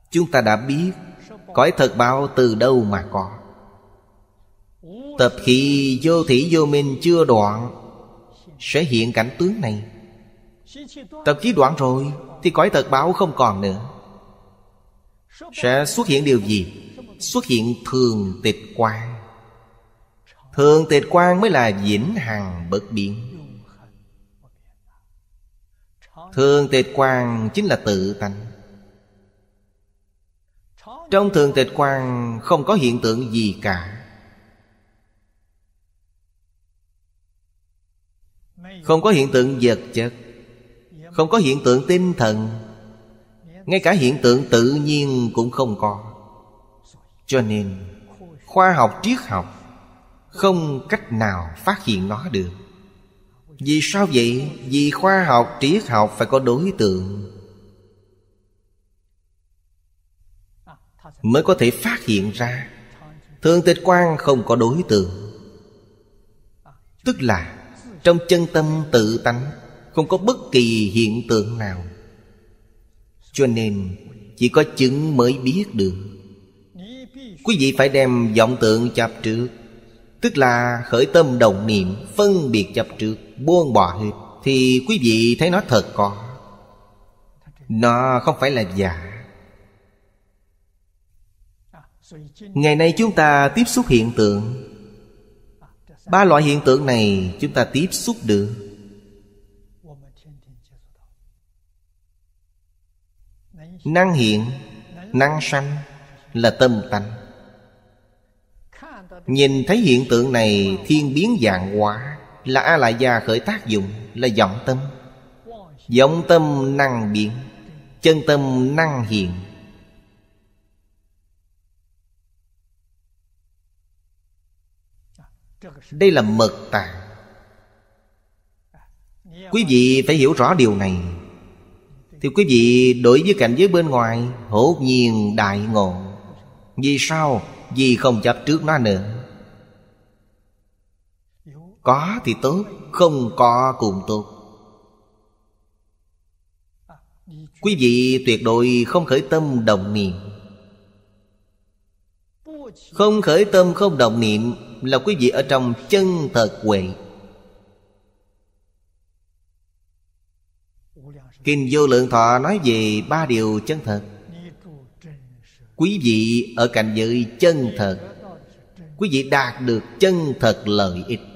Chúng ta đã biết cõi thật báo từ đâu mà có. Tập khí vô thỉ vô minh chưa đoạn, sẽ hiện cảnh tướng này. Tập khí đoạn rồi thì cõi thật báo không còn nữa. Sẽ xuất hiện điều gì? Xuất hiện thường tịch quang. Thường tịch quang mới là vĩnh hằng bất biến. Thường tịch quang chính là tự tánh. Trong thường tịch quang không có hiện tượng gì cả. Không có hiện tượng vật chất, không có hiện tượng tinh thần, ngay cả hiện tượng tự nhiên cũng không có. Cho nên khoa học triết học không cách nào phát hiện nó được. Vì sao vậy? Vì khoa học triết học phải có đối tượng mới có thể phát hiện ra. Thường tịch quang không có đối tượng, tức là trong chân tâm tự tánh không có bất kỳ hiện tượng nào. Cho nên chỉ có chứng mới biết được. Quý vị phải đem vọng tượng chấp trước, tức là khởi tâm động niệm phân biệt chấp trước, buông bỏ hết, thì quý vị thấy nó thật có. Nó không phải là giả. Ngày nay chúng ta tiếp xúc hiện tượng. 3 loại hiện tượng này chúng ta tiếp xúc được. Năng hiện, năng sanh là tâm tánh. Nhìn thấy hiện tượng này thiên biến vạn hóa là A Lại Gia khởi tác dụng, là vọng tâm. Vọng tâm năng biến, chân tâm năng hiện. Đây là mật tạng. Quý vị phải hiểu rõ điều này, thì quý vị đối với cảnh giới bên ngoài hốt nhiên đại ngộ. Vì sao? Vì không chấp trước nó nữa. Có thì tốt, không có cũng tốt. Quý vị tuyệt đối không khởi tâm động niệm. Không khởi tâm không động niệm là quý vị ở trong chân thật huệ. Kinh Vô Lượng Thọ nói về 3 điều chân thật. Quý vị ở cảnh giới chân thật, quý vị đạt được chân thật lợi ích.